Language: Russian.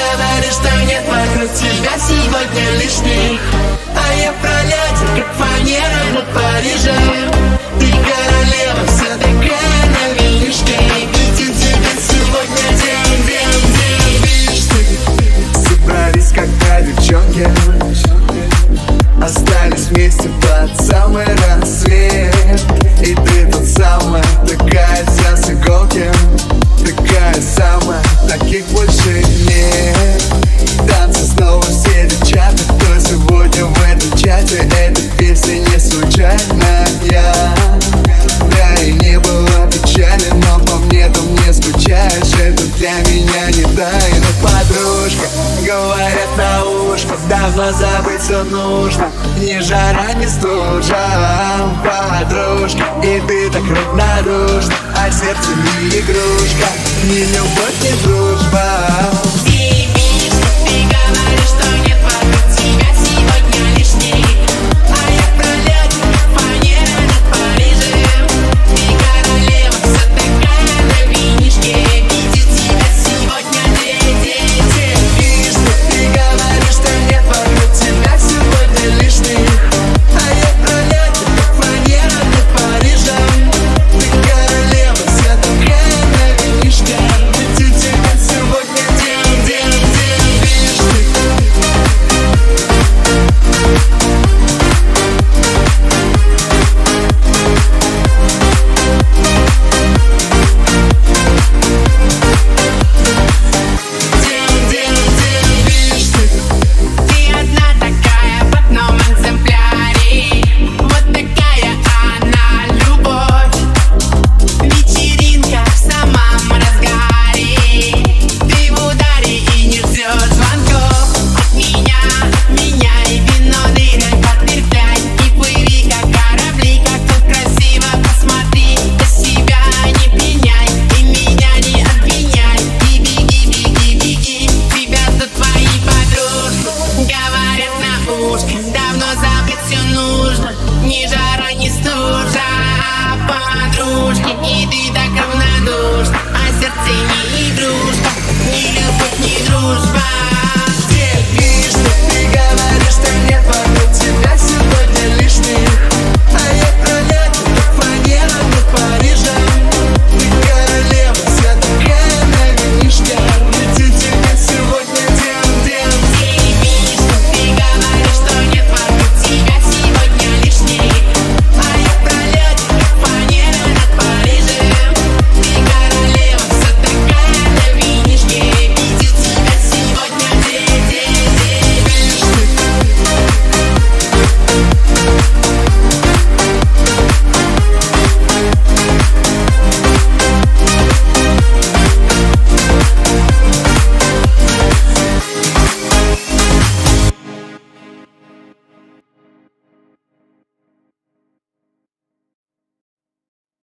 говоришь, что нет вокруг тебя сегодня лишних. А я в пролете, как фанера над Парижем. Ты королева, вся такая на милишке. Видит тебя сегодня день. Видишь ты? Собрались когда девчонки, остались вместе под самый рассвет. И ты тот самая, такая вся с иголки, такая самая, таких больше нет. Танцы снова все девчата, кто сегодня в этом чате. Эта песня не случайная. Да и не было печали, но по мне там не скучаешь. Это для меня не тайна, подружка. Говорят на ушко, давно забыть все нужно. Ни жара, ни стужа, подружка. И ты так равнодушна, а сердце не игрушка. Ни любовь, ни